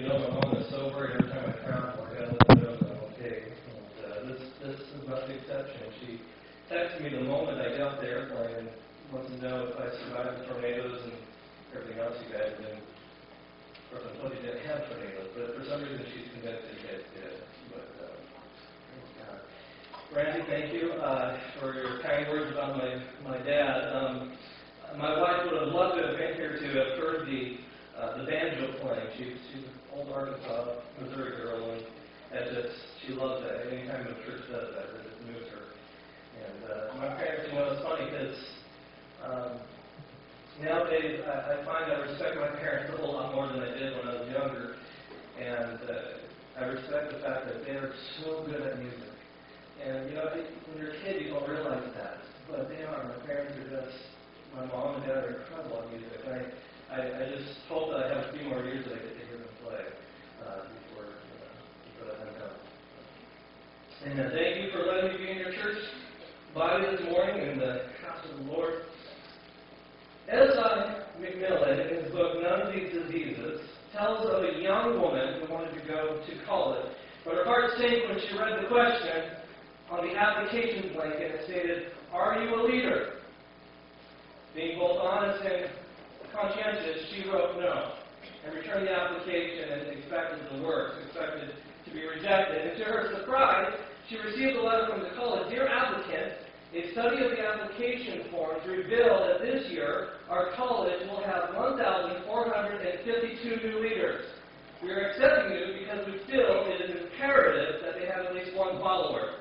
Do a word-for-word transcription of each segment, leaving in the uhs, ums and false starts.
You know, my mom is so worried every time I travel, I gotta let her know that I'm okay. And uh, this, this is not the exception. She texted me the moment I got off the airplane and wants to know if I survived the tornadoes and everything else you guys did. Of course, I'm told you didn't have tornadoes, but for some reason she's convinced that you guys did. But, uh, uh, Randy, thank you uh, for your kind words about my, my dad. Um, my wife would have loved to have been here to have heard the uh, the banjo playing. She, she's an old Arkansas, Missouri girl, and that just, she loves that. Anytime the church does that, it just moves her. And uh, my parents, you know, it's funny because um, nowadays I, I find I respect my parents a whole lot more than I did when I was younger. And uh, I respect the fact that they are so good at music. And, you know, when you're a kid, you don't realize that. But they are. My parents are just, my mom and dad are incredible at music. And I, I, I just hope that I have a few more years that I get to hear them play uh, before, uh, before that time comes. And uh, thank you for letting me be in your church body this morning in the house of the Lord. S I McMillan, in his book, None of These Diseases, tells of a young woman who wanted to go to college. But her heart sank when she read the question on the application blanket. It stated, "Are you a leader?" Being both honest and conscientious, she wrote no, and returned the application and expected the worst, expected to be rejected. And to her surprise, she received a letter from the college. "Dear applicant, a study of the application forms revealed that this year our college will have one thousand four hundred fifty-two new leaders. We are accepting you because we feel it is imperative that they have at least one follower."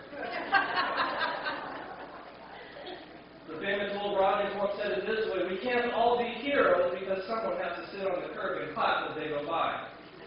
The famous Will Rogers once said it this way: "We can't all be heroes because someone has to sit on the curb and clap as they go by."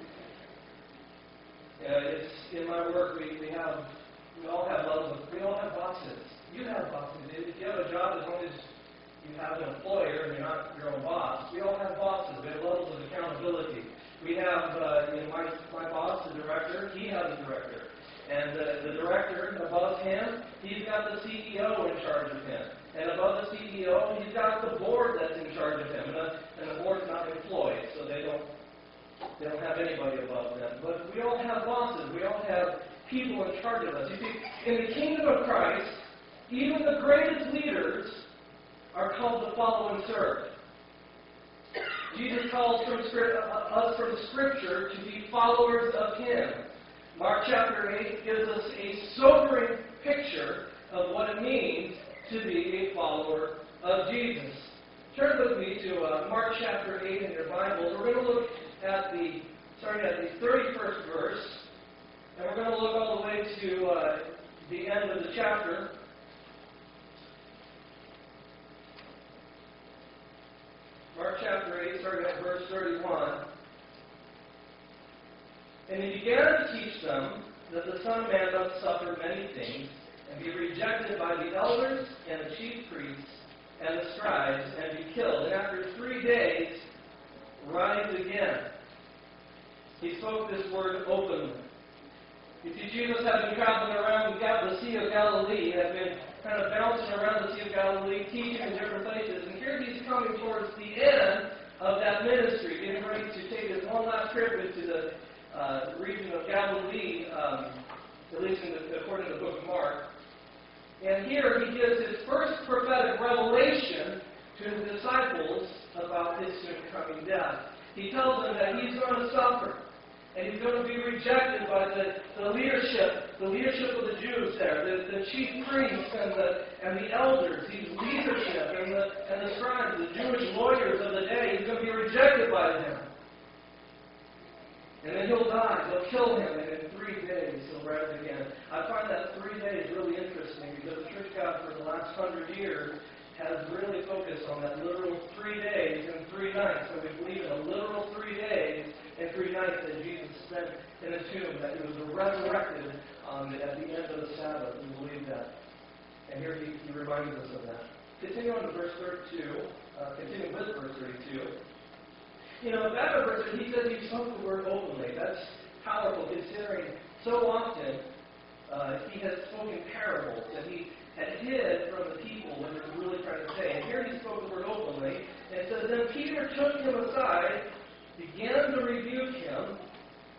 Uh, it's in my work. We, we have we all have levels. Of, we all have bosses. You have bosses. If you have a job, as long as you have an employer and you're not your own boss, we all have bosses. We have levels of accountability. We have uh, you know, my my boss, the director. He has a director, and uh, the director above him, he's got the C E O in charge of him. And above the C E O, he's got the board that's in charge of him. And the, and the board's not employed, so they don't they don't have anybody above them. But we all have bosses. We all have people in charge of us. You see, in the kingdom of Christ, even the greatest leaders are called to follow and serve. Jesus calls from script, uh, us from Scripture to be followers of Him. Mark chapter eight gives us a sobering picture of what it means to be a follower of Jesus. Turn with me to uh, Mark chapter eight in your Bibles. We're going to look at the, starting at the thirty-first verse, and we're going to look all the way to uh, the end of the chapter. Mark chapter eight, starting at verse thirty-one. "And he began to teach them that the Son of Man must suffer many things, and be rejected by the elders and the chief priests and the scribes, and be killed, and after three days rise again." He spoke this word openly. You see, Jesus had been traveling around the Sea of Galilee, had been kind of bouncing around the Sea of Galilee, teaching in different places, and here he's coming towards the end of that ministry, getting ready to take his one last trip into the uh, region of Galilee, um, at least in the, according to the book of Mark. And here he gives his first prophetic revelation to his disciples about his soon coming death. He tells them that he's going to suffer, and he's going to be rejected by the, the leadership, the leadership of the Jews there, the, the chief priests and the and the elders, these leadership and the and the scribes, the Jewish lawyers of the day. He's going to be rejected by them. And then he'll die. They'll kill him, and in three days he'll rise again. I find that three days really interesting because the Church of God for the last hundred years has really focused on that literal three days and three nights. So we believe in a literal three days and three nights that Jesus spent in a tomb, that he was resurrected um, at the end of the Sabbath. We believe that. And here he, he reminds us of that. Continue on to verse thirty-two. Uh, continue with verse thirty-two. You know, back in verse thirty, he says he spoke the word openly. That's powerful, considering so often uh, he has spoken parables that he had hid from the people what he was really trying to say. And here he spoke the word openly. And it says, "Then Peter took him aside, began to rebuke him,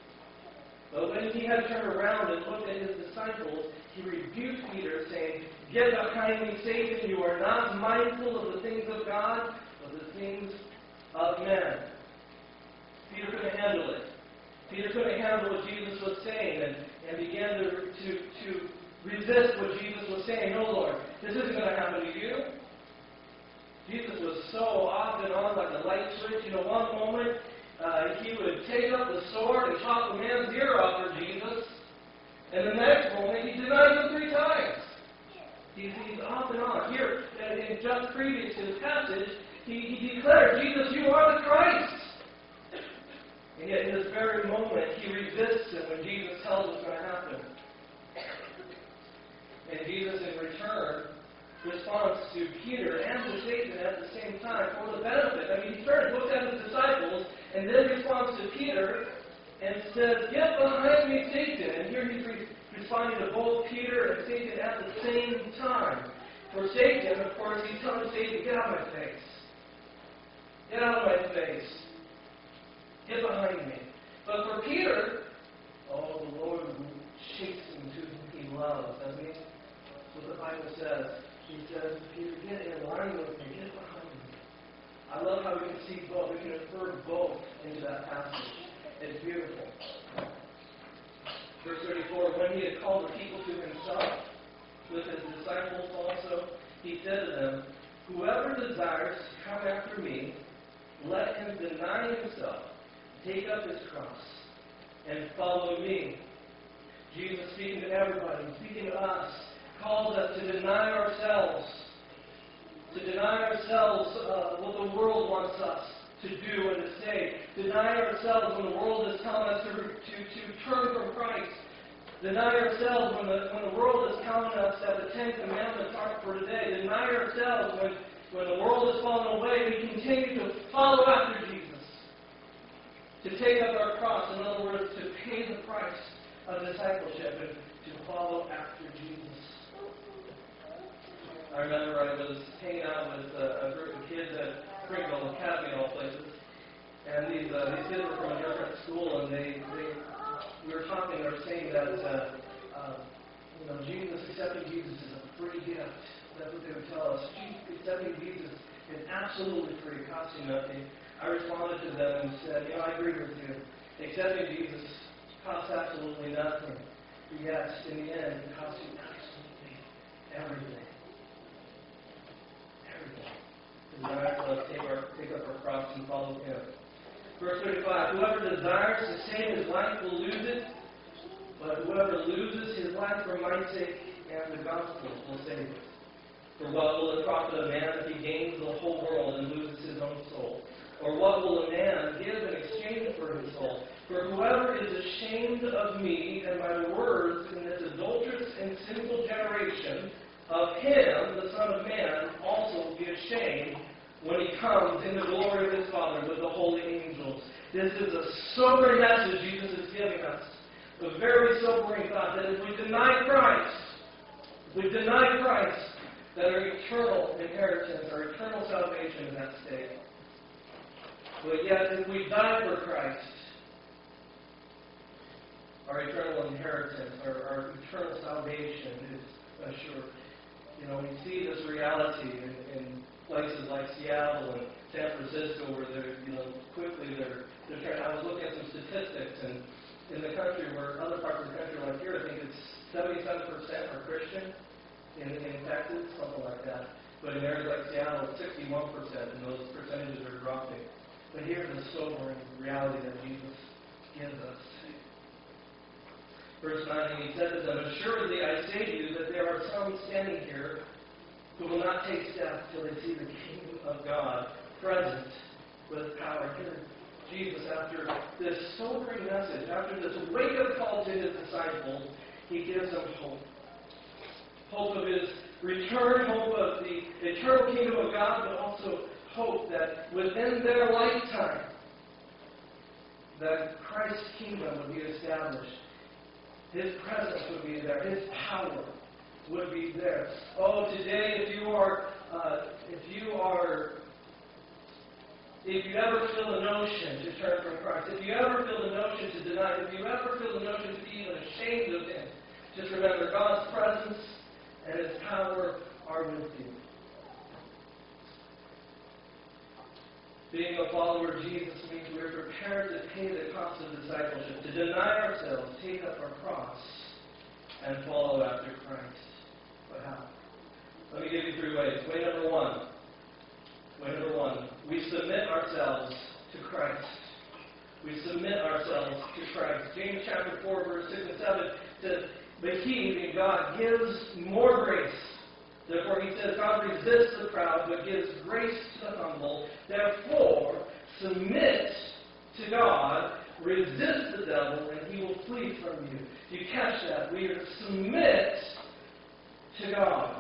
But when he had turned around and looked at his disciples, he rebuked Peter, saying, "Get behind me, Satan, you are not mindful of the things of God, but the things of men." Peter couldn't handle it. Peter couldn't handle what Jesus was saying and, and began to, to, to resist what Jesus was saying. "No, Lord, this isn't going to happen to you." Jesus was so off and on like a light switch. You know, one moment uh, he would take up the sword and chop a man's ear off for Jesus. And the next moment he denied him three times. He's, he's off and on. Here, in just previous to this passage, he, he declared, "Jesus, you are the Christ." And yet in this very moment, he resists it when Jesus tells what's going to happen. And Jesus, in return, responds to Peter and to Satan at the same time for the benefit. I mean, he turns, looks at his disciples, and then responds to Peter and says, "Get behind me, Satan." And here he's re- responding to both Peter and Satan at the same time. For Satan, of course, he's telling Satan, "Get out of my face. Get out of my face. Get behind me." But for Peter, oh, the Lord shakes him to whom he loves, doesn't he? That's what the Bible says. He says, "Peter, get in line with me. Get behind me." I love how we can see both. We can infer both into that passage. It's beautiful. Verse thirty-four, when he had called the people to himself, with his disciples also, he said to them, "Whoever desires to come after me, let him deny himself, take up his cross, and follow me." Jesus, speaking to everybody, speaking to us, calls us to deny ourselves, to deny ourselves uh, what the world wants us to do and to say. Deny ourselves when the world is telling us to, to, to turn from Christ. Deny ourselves when the, when the world is telling us that the Ten Commandments aren't for today. Deny ourselves when, when the world is falling away. We continue to follow after Jesus. To take up our cross, in other words, to pay the price of discipleship and to follow after Jesus. I remember I was hanging out with uh, a group of kids at Springville Academy, of all places, and these uh, these kids were from a different school, and they, they we were talking, they were saying that uh, uh, you know, Jesus, accepting Jesus is a free gift. That's what they would tell us. Accepting Jesus is absolutely free, it costs you nothing. I responded to them and said, you know, I agree with you. Accepting Jesus costs absolutely nothing. But yes, in the end, it costs you absolutely everything. Everything. Because we have to take, our, take up our cross and follow Him. Verse thirty-five, whoever desires to save his life will lose it, but whoever loses his life for my sake and the gospel will save it. For what will it profit a man if he gains the whole world and loses his own soul? Or what will a man give in exchange for his soul? For whoever is ashamed of me and my words in this adulterous and sinful generation, of him, the Son of Man, also will be ashamed when he comes in the glory of his Father with the holy angels. This is a sobering message Jesus is giving us. A very sobering thought that if we deny Christ, if we deny Christ, that our eternal inheritance, our eternal salvation is at stake. But yet, if we die for Christ, our eternal inheritance, our, our eternal salvation is assured. You know, we see this reality in, in places like Seattle and San Francisco, where they're, you know, quickly they're, they're trying. I was looking at some statistics, and in the country, where other parts of the country, like here, I think it's seventy-seven percent are Christian. In, in Texas, something like that. But in areas like Seattle, it's sixty-one percent, and those percentages are dropping. But here's the sobering reality that Jesus gives us. Verse nine, and he said to them, assuredly I say to you that there are some standing here who will not taste death till they see the kingdom of God present with power. Here, Jesus, after this sobering message, after this wake-up call to his disciples, he gives them hope. Hope of his return, hope of the eternal kingdom of God, but also hope that within their lifetime, that Christ's kingdom would be established. His presence would be there. His power would be there. Oh, today, if you are, uh, if you are, if you ever feel the notion to turn from Christ, if you ever feel the notion to deny. If you ever feel the notion to be even ashamed of Him, just remember God's presence and His power are with you. Being a follower of Jesus means we are prepared to pay the cost of discipleship, to deny ourselves, take up our cross, and follow after Christ. But how? Let me give you three ways. Way number one. Way number one. We submit ourselves to Christ. We submit ourselves to Christ. James chapter four, verse six and seven says, "But He, being God, gives more grace. Therefore, He says, God resists the proud, but gives grace to the humble. Therefore, submit to God, resist the devil, and he will flee from you." You catch that? We are to submit to God.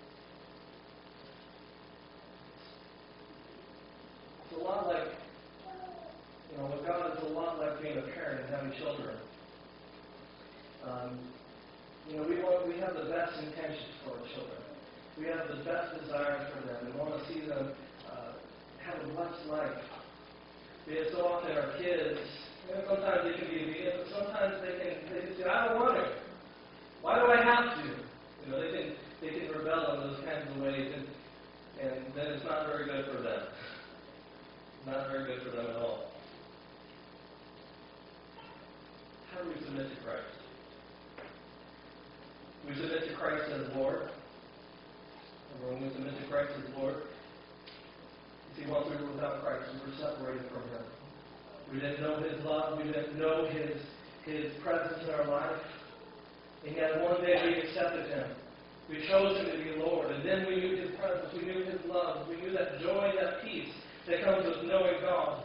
It's a lot like, you know, with God, it's a lot like being a parent and having children. Um, you know, we want, we have the best intentions for our children. We have the best desires for them and want to see them uh, have a blessed life. Because so often our kids, you know, sometimes they can be obedient, but sometimes they can, they can say, "I don't want to. Why do I have to?" You know, they can they can rebel in those kinds of ways, and, and then it's not very good for them. Not very good for them at all. How do we submit to Christ? We submit to Christ as Lord. When we submit to Christ as Lord, you see, once we were without Christ, we were separated from Him. We didn't know His love. We didn't know His His presence in our life. And yet one day we accepted Him. We chose Him to be Lord. And then we knew His presence. We knew His love. We knew that joy, that peace that comes with knowing God.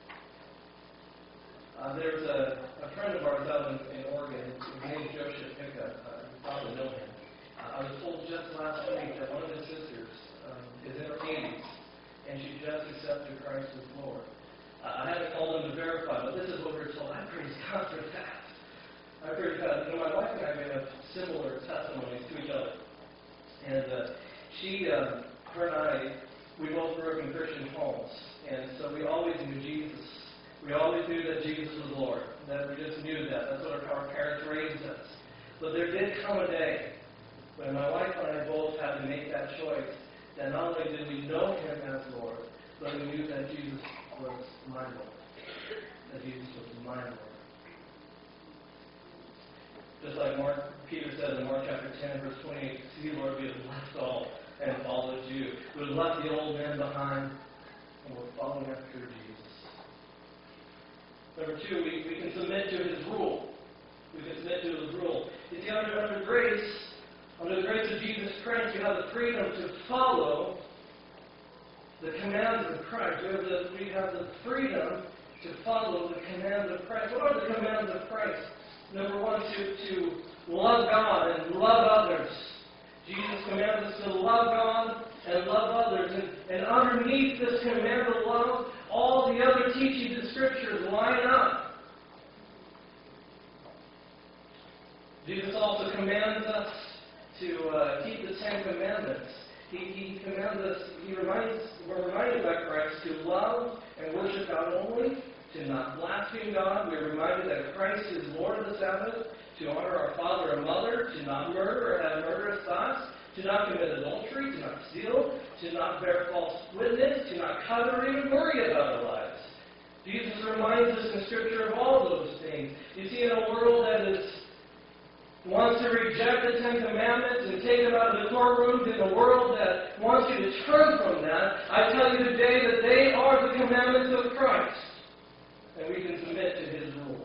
Uh, there's a, a friend of ours out in, in Oregon. His name is Joseph Picka. Uh, you probably know him. I was told just last week that one of his sisters um, is in her eighties, and she just accepted Christ as Lord. Uh, I haven't called them to verify, but this is what we were told. I praise God for that. I praise God. You know, my wife and I have similar testimonies to each other. And uh, she, uh, her and I, we both grew up in Christian homes, and so we always knew Jesus. We always knew that Jesus was Lord, that we just knew that. That's what our, our parents raised us. But there did come a day when my wife and I both had to make that choice, that not only did we know Him as Lord, but we knew that Jesus was my Lord. That Jesus was my Lord. Just like Mark, Peter said in Mark chapter ten, verse twenty-eight, "See, Lord, we have left all and followed you." We have left the old man behind, and we're following after Jesus. Number two, we, we can submit to His rule. We can submit to His rule. You see, under, under grace, under the grace of Jesus Christ, we have the freedom to follow the commands of Christ. We have the, we have the freedom to follow the commands of Christ. What are the commands of Christ? Number one, to, to love God and love others. Jesus commands us to love God and love others. And, and underneath this command of love, all the other teachings of Scriptures line up. Jesus also commands us to uh, keep the Ten Commandments. He, he commands us, he reminds, we're reminded by Christ to love and worship God only, to not blaspheme God. We're reminded that Christ is Lord of the Sabbath, to honor our father and mother, to not murder or have murderous thoughts, to not commit adultery, to not steal, to not bear false witness, to not covet or even worry about our lives. Jesus reminds us in Scripture of all those things. You see, in a world that is wants to reject the Ten Commandments and take them out of the courtrooms, in a world that wants you to turn from that, I tell you today that they are the commandments of Christ. And we can submit to His rule.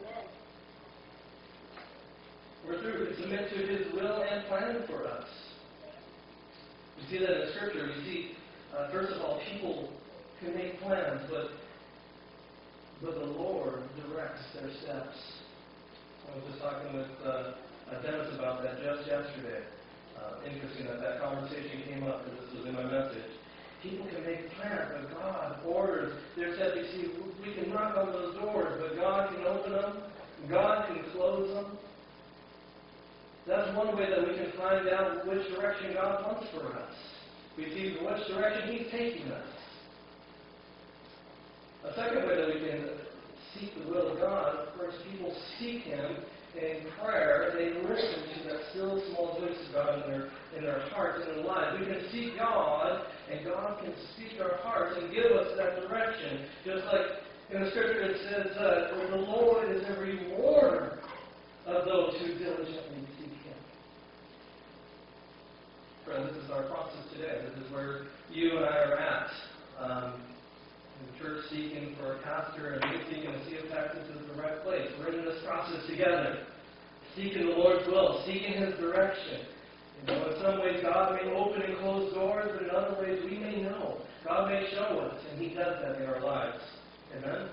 We're through to submit to His will and plan for us. You see that in Scripture. You see, uh, first of all, people can make plans, but, but the Lord directs their steps. I was just talking with uh, Dennis about that just yesterday. Uh, interesting that that conversation came up, because this was in my message. People can make plans, but God orders their steps. You see, we can knock on those doors, but God can open them. God can close them. That's one way that we can find out which direction God wants for us. We see which direction He's taking us. A second way that we can seek the will of God, First God in their, in their hearts and their lives. We can seek God, and God can speak our hearts and give us that direction. Just like in the Scripture it says, uh, the Lord is a rewarder of those who diligently seek Him. Friends, this is our process today. This is where you and I are at. Um, in the church, seeking for a pastor, and me seeking to see if Texas is the right place. We're in this process together. Seeking the Lord's will, seeking His direction. You know, in some ways God may open and close doors, but in other ways we may know. God may show us, and He does that in our lives. Amen?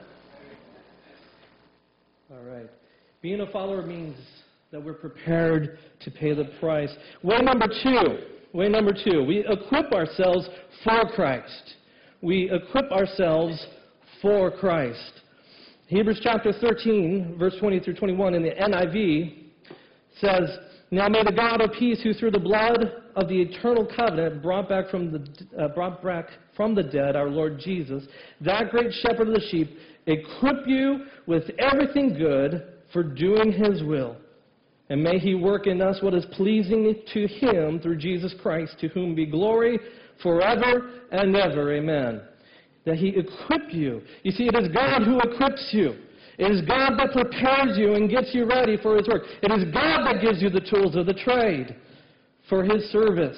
All right. Being a follower means that we're prepared to pay the price. Way number two. Way number two. We equip ourselves for Christ. We equip ourselves for Christ. Hebrews chapter thirteen, verse twenty through twenty-one in the N I V says, "Now may the God of peace, who through the blood of the eternal covenant brought back from the uh, brought back from the dead our Lord Jesus, that great shepherd of the sheep, equip you with everything good for doing His will. And may He work in us what is pleasing to Him through Jesus Christ, to whom be glory forever and ever." Amen. That He equip you. You see, it is God who equips you. It is God that prepares you and gets you ready for His work. It is God that gives you the tools of the trade for His service.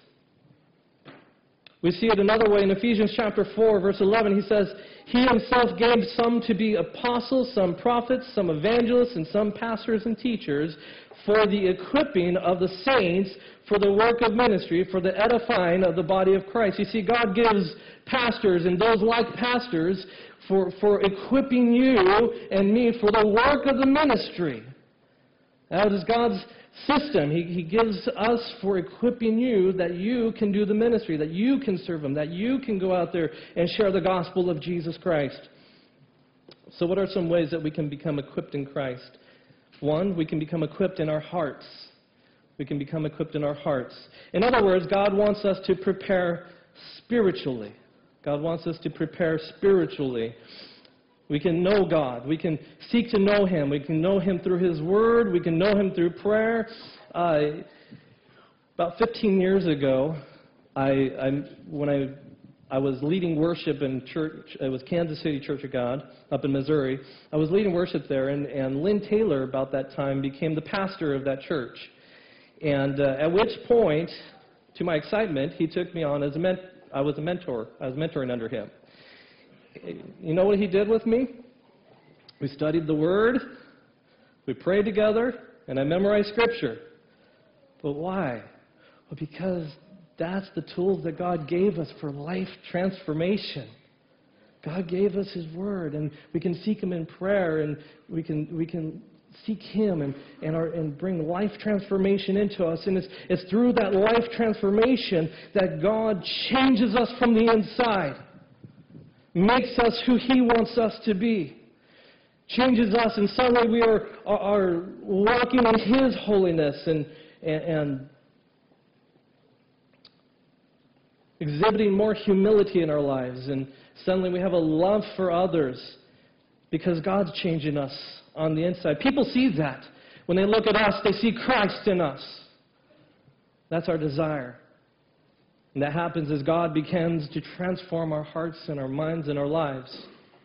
We see it another way in Ephesians chapter four, verse eleven. He says, "He Himself gave some to be apostles, some prophets, some evangelists, and some pastors and teachers for the equipping of the saints, for the work of ministry, for the edifying of the body of Christ." You see, God gives pastors and those like pastors for, for equipping you and me for the work of the ministry. That is God's system. He, he gives us for equipping you that you can do the ministry, that you can serve Him, that you can go out there and share the gospel of Jesus Christ. So what are some ways that we can become equipped in Christ? One, we can become equipped in our hearts. We can become equipped in our hearts. In other words, God wants us to prepare spiritually. God wants us to prepare spiritually. We can know God. We can seek to know Him. We can know Him through His Word. We can know Him through prayer. Uh, about fifteen years ago, I, I when I I was leading worship in church, it was Kansas City Church of God up in Missouri. I was leading worship there, and, and Lynn Taylor, about that time, became the pastor of that church. And uh, at which point, to my excitement, he took me on as a mentor. I was a mentor. I was mentoring under him. You know what he did with me? We studied the Word, we prayed together, and I memorized Scripture. But why? Well, because that's the tools that God gave us for life transformation. God gave us His Word, and we can seek Him in prayer, and we can we can seek Him and and, our, and bring life transformation into us. And it's, it's through that life transformation that God changes us from the inside, makes us who He wants us to be, changes us, and suddenly we are, are, are walking in His holiness and, and, and exhibiting more humility in our lives. And suddenly we have a love for others because God's changing us on the inside. People see that. When they look at us, they see Christ in us. That's our desire. And that happens as God begins to transform our hearts and our minds and our lives.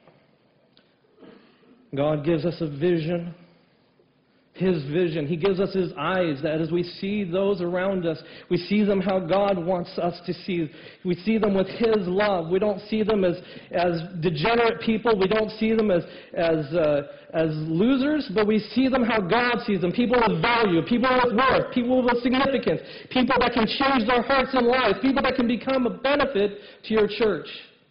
God gives us a vision, His vision. He gives us His eyes, that as we see those around us, we see them how God wants us to see. We see them with His love. We don't see them as, as degenerate people. We don't see them as, as, uh, as losers, but we see them how God sees them. People of value, people with worth, people with significance, people that can change their hearts and lives, people that can become a benefit to your church.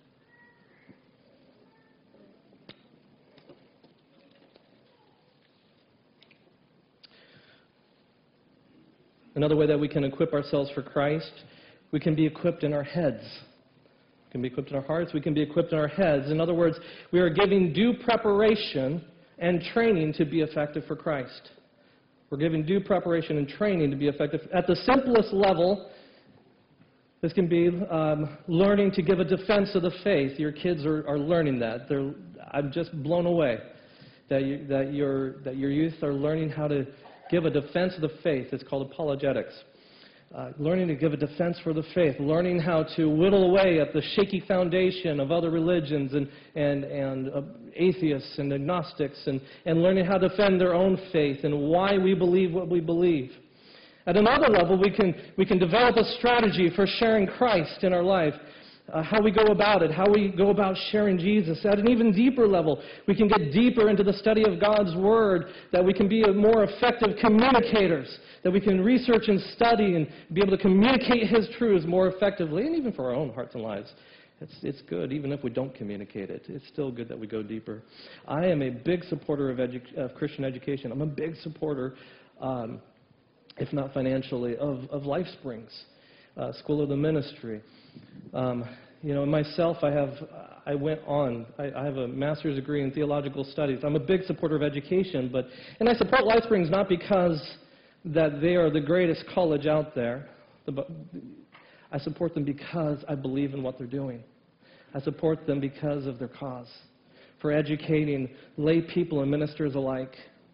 Another way that we can equip ourselves for Christ, we can be equipped in our heads. We can be equipped in our hearts, we can be equipped in our heads. In other words, we are giving due preparation and training to be effective for Christ. We're giving due preparation and training to be effective. At the simplest level, this can be um, learning to give a defense of the faith. Your kids are, are learning that. They're, I'm just blown away that, you, that, your, that your youth are learning how to give a defense of the faith. It's called apologetics. uh, learning to give a defense for the faith, learning how to whittle away at the shaky foundation of other religions and, and, and uh, atheists and agnostics, and, and learning how to defend their own faith and why we believe what we believe. At another level, we can, we can develop a strategy for sharing Christ in our life, uh, how we go about it, how we go about sharing Jesus. At an even deeper level, we can get deeper into the study of God's Word, that we can be more effective communicators, that we can research and study and be able to communicate His truths more effectively, and even for our own hearts and lives. It's, it's good, even if we don't communicate it. It's still good that we go deeper. I am a big supporter of, edu- of Christian education. I'm a big supporter, um, if not financially, of, of Life Springs, uh, School of the Ministry. Um, you know, myself, I have, I went on, I, I have a master's degree in theological studies. I'm a big supporter of education, but, and I support Life Springs not because that they are the greatest college out there. The, I support them because I believe in what they're doing. I support them because of their cause, for educating lay people and ministers alike.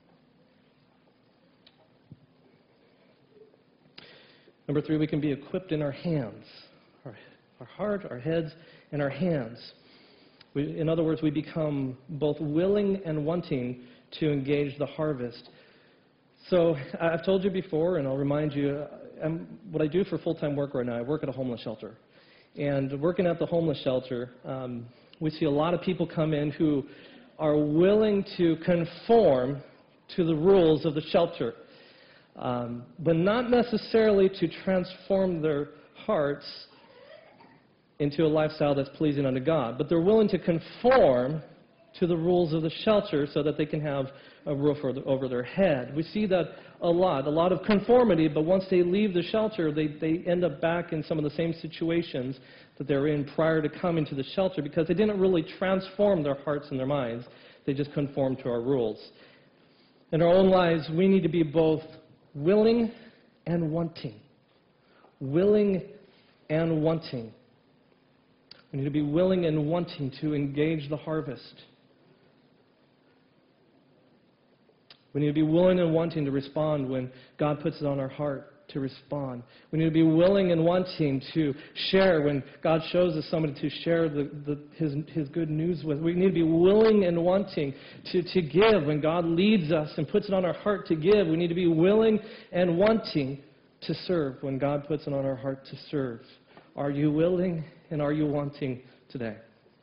Number three, we can be equipped in our hands, our, our heart, our heads, and our hands. We, in other words, we become both willing and wanting to engage the harvest. So I've told you before, and I'll remind you, I'm, what I do for full-time work right now, I work at a homeless shelter. And working at the homeless shelter, um, we see a lot of people come in who are willing to conform to the rules of the shelter. Um, but not necessarily to transform their hearts into a lifestyle that's pleasing unto God. But they're willing to conform to the rules of the shelter so that they can have a roof over their head. We see that a lot, a lot of conformity, but once they leave the shelter, they, they end up back in some of the same situations that they were in prior to coming to the shelter, because they didn't really transform their hearts and their minds. They just conformed to our rules. In our own lives, we need to be both willing and wanting. Willing and wanting. We need to be willing and wanting to engage the harvest. We need to be willing and wanting to respond when God puts it on our heart to respond. We need to be willing and wanting to share when God shows us somebody to share the, the, his, his good news with. We need to be willing and wanting to, to give when God leads us and puts it on our heart to give. We need to be willing and wanting to serve when God puts it on our heart to serve. Are you willing and are you wanting today?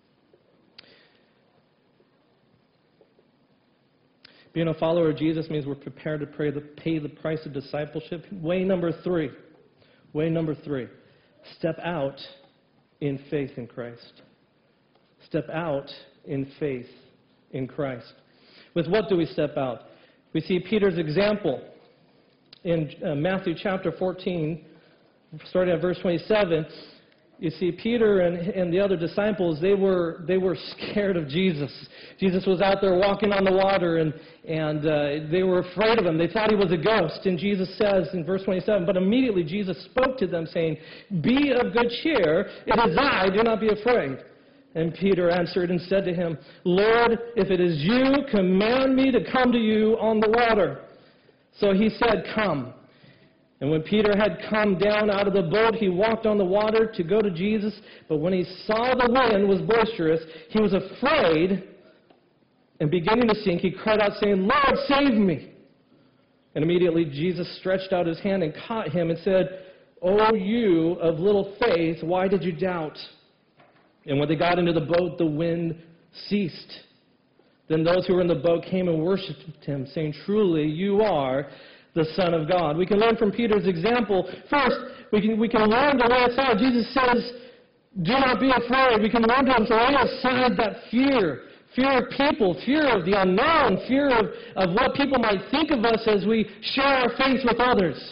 Being a follower of Jesus means we're prepared to pay the, pay the price of discipleship. Way number three. Way number three. Step out in faith in Christ. Step out in faith in Christ. With what do we step out? We see Peter's example in uh, Matthew chapter fourteen, starting at verse twenty-seven. You see, Peter and, and the other disciples, they were, they were scared of Jesus. Jesus was out there walking on the water, and, and uh, they were afraid of him. They thought he was a ghost. And Jesus says in verse twenty-seven, but immediately Jesus spoke to them, saying, be of good cheer, it is I, do not be afraid. And Peter answered and said to him, Lord, if it is you, command me to come to you on the water. So he said, come. And when Peter had come down out of the boat, he walked on the water to go to Jesus. But when he saw the wind was boisterous, he was afraid, and beginning to sink, he cried out, saying, Lord, save me. And immediately Jesus stretched out his hand and caught him and said, O you of little faith, why did you doubt? And when they got into the boat, the wind ceased. Then those who were in the boat came and worshipped him, saying, truly, you are the Son of God. We can learn from Peter's example. First, we can, we can learn to lay aside. Jesus says, do not be afraid. We can learn to lay aside that fear. Fear of people, fear of the unknown, fear of, of what people might think of us as we share our faith with others.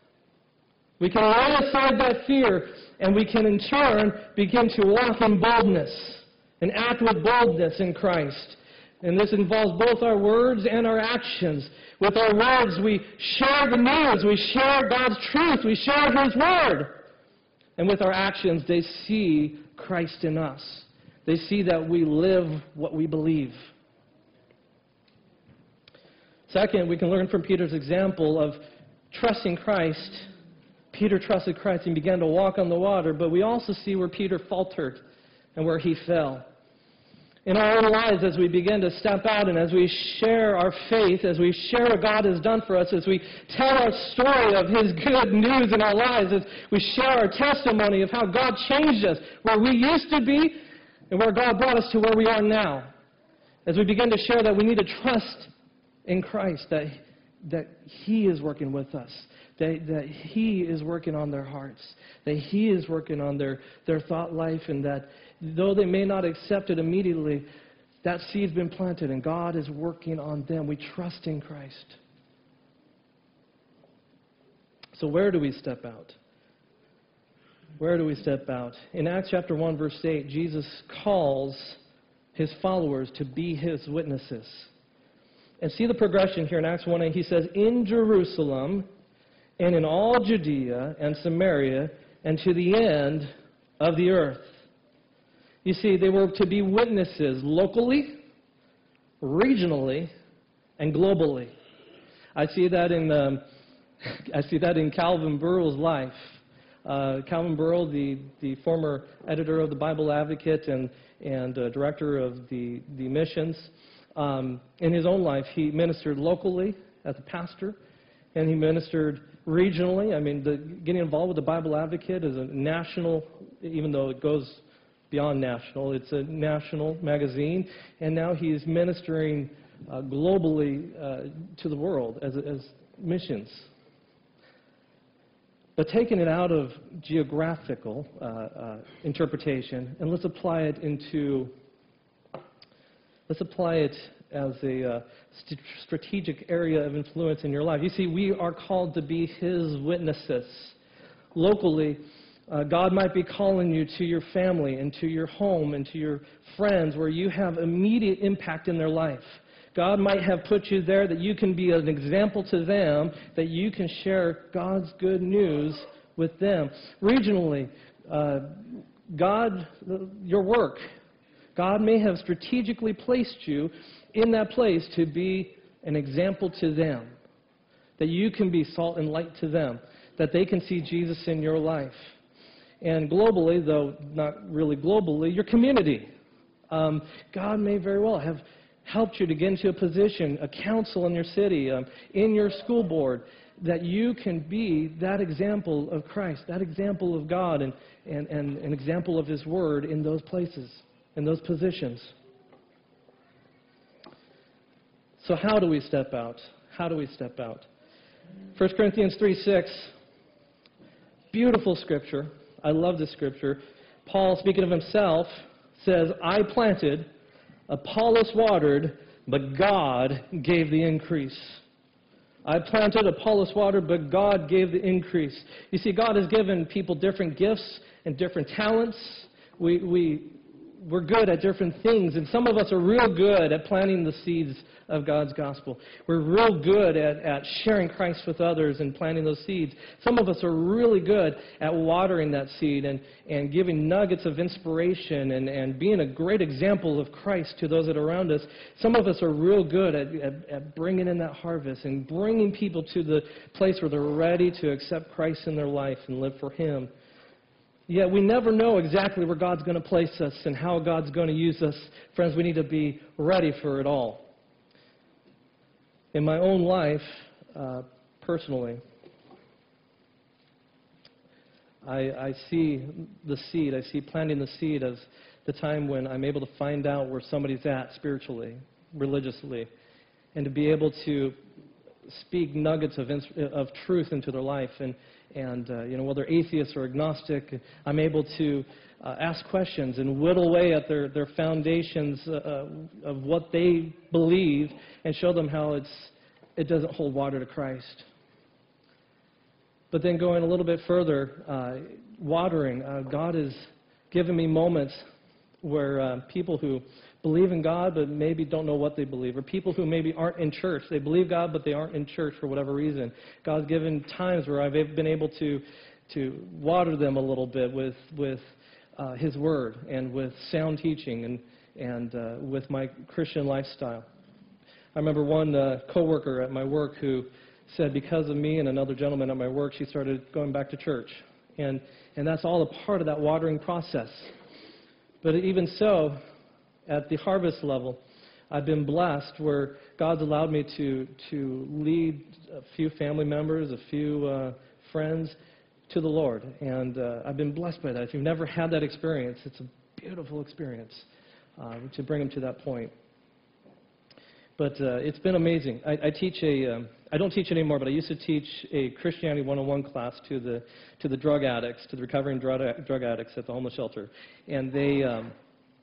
We can lay aside that fear, and we can in turn begin to walk in boldness and act with boldness in Christ. And this involves both our words and our actions. With our words, we share the news. We share God's truth. We share His Word. And with our actions, they see Christ in us. They see that we live what we believe. Second, we can learn from Peter's example of trusting Christ. Peter trusted Christ and began to walk on the water, but we also see where Peter faltered and where he fell. In our own lives, as we begin to step out and as we share our faith, as we share what God has done for us, as we tell our story of His good news in our lives, as we share our testimony of how God changed us, where we used to be and where God brought us to where we are now, as we begin to share that we need to trust in Christ, that, that He is working with us, that, that He is working on their hearts, that He is working on their, their thought life, and that though they may not accept it immediately, that seed's been planted and God is working on them. We trust in Christ. So where do we step out? Where do we step out? In Acts chapter one, verse eight, Jesus calls His followers to be His witnesses. And see the progression here in Acts one eight. He says, in Jerusalem and in all Judea and Samaria and to the end of the earth. You see, they were to be witnesses locally, regionally, and globally. I see that in um, I see that in Calvin Burrell's life. Uh, Calvin Burrell, the, the former editor of the Bible Advocate and and uh, director of the the missions, um, in his own life, he ministered locally as a pastor, and he ministered regionally. I mean, the, getting involved with the Bible Advocate is a national, even though it goes beyond national. It's a national magazine, and now he's ministering uh, globally uh, to the world as, as missions. But taking it out of geographical uh, uh, interpretation, and let's apply it into, let's apply it as a uh, st- strategic area of influence in your life. You see, we are called to be His witnesses. Locally, Uh, God might be calling you to your family and to your home and to your friends where you have immediate impact in their life. God might have put you there that you can be an example to them, that you can share God's good news with them. Regionally, uh, God, your work, God may have strategically placed you in that place to be an example to them, that you can be salt and light to them, that they can see Jesus in your life. And globally, though not really globally, your community. Um, God may very well have helped you to get into a position, a council in your city, um, in your school board, that you can be that example of Christ, that example of God, and, and, and an example of His Word in those places, in those positions. So how do we step out? How do we step out? First Corinthians three six, beautiful scripture. I love this scripture. Paul, speaking of himself, says, I planted, Apollos watered, but God gave the increase. I planted, Apollos watered, but God gave the increase. You see, God has given people different gifts and different talents. We, we, we're good at different things, and some of us are real good at planting the seeds of God's gospel. We're real good at, at sharing Christ with others and planting those seeds. Some of us are really good at watering that seed and, and giving nuggets of inspiration and, and being a great example of Christ to those that are around us. Some of us are real good at, at, at bringing in that harvest and bringing people to the place where they're ready to accept Christ in their life and live for Him. Yet we never know exactly where God's going to place us and how God's going to use us. Friends, we need to be ready for it all. In my own life, uh, personally, I, I see the seed, I see planting the seed as the time when I'm able to find out where somebody's at spiritually, religiously, and to be able to speak nuggets of, of truth into their life. And, and uh, you know, whether atheist or agnostic, I'm able to uh, ask questions and whittle away at their, their foundations uh, of what they believe and show them how it's, it doesn't hold water to Christ. But then going a little bit further, uh, watering, uh, God has given me moments where uh, people who believe in God but maybe don't know what they believe, or people who maybe aren't in church. They believe God but they aren't in church for whatever reason. God's given times where I've been able to to water them a little bit with with uh, His Word and with sound teaching and and uh, with my Christian lifestyle. I remember one uh, coworker at my work who said because of me and another gentleman at my work, she started going back to church. And, and that's all a part of that watering process. But even so, at the harvest level, I've been blessed where God's allowed me to, to lead a few family members, a few uh, friends to the Lord. And uh, I've been blessed by that. If you've never had that experience, it's a beautiful experience uh, to bring them to that point. But uh, it's been amazing. I, I teach a, um, I don't teach anymore, but I used to teach a Christianity one oh one class to the to the drug addicts, to the recovering drug, drug addicts at the homeless shelter. And they, um,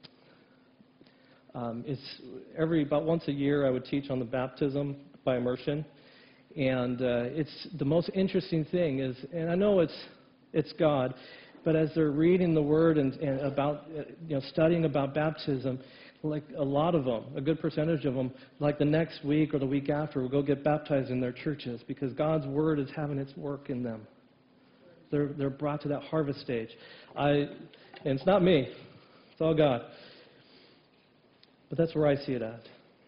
um, it's every, about once a year I would teach on the baptism by immersion. And uh, it's the most interesting thing is, and I know it's it's God, but as they're reading the Word and, and about, uh, you know, studying about baptism, like a lot of them, a good percentage of them, like the next week or the week after, will go get baptized in their churches because God's Word is having its work in them. They're they're brought to that harvest stage. I, and it's not me, it's all God. But that's where I see it at.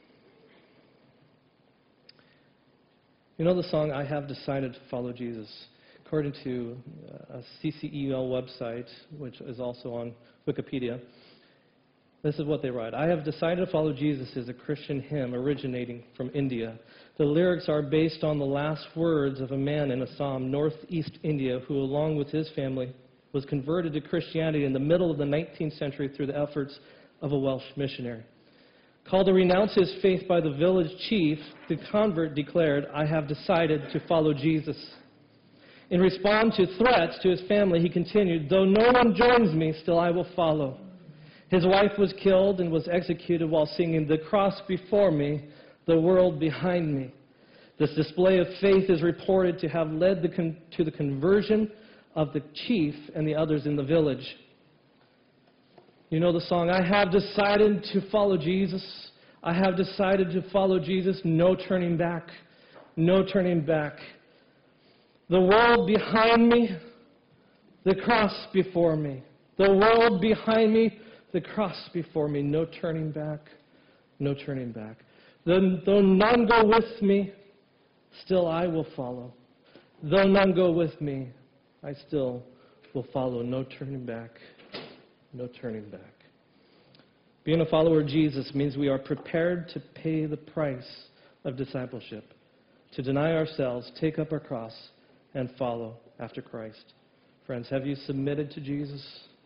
You know the song, I Have Decided to Follow Jesus? According to a C C E L website, which is also on Wikipedia, this is what they write. I have decided to follow Jesus is a Christian hymn originating from India. The lyrics are based on the last words of a man in Assam, northeast India, who, along with his family, was converted to Christianity in the middle of the nineteenth century through the efforts of a Welsh missionary. Called to renounce his faith by the village chief, the convert declared, I have decided to follow Jesus. In response to threats to his family, he continued, though no one joins me, still I will follow. His wife was killed and was executed while singing, the cross before me, the world behind me. This display of faith is reported to have led the con- to the conversion of the chief and the others in the village. You know the song, I have decided to follow Jesus. I have decided to follow Jesus. No turning back. No turning back. The world behind me, the cross before me. The world behind me, the cross before me. No turning back. No turning back. Though, though none go with me, still I will follow. Though none go with me, I still will follow. No turning back. No turning back. Being a follower of Jesus means we are prepared to pay the price of discipleship, to deny ourselves, take up our cross, and follow after Christ. Friends, have you submitted to Jesus?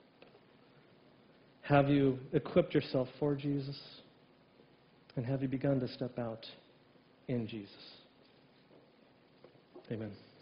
Have you equipped yourself for Jesus? And have you begun to step out in Jesus? Amen.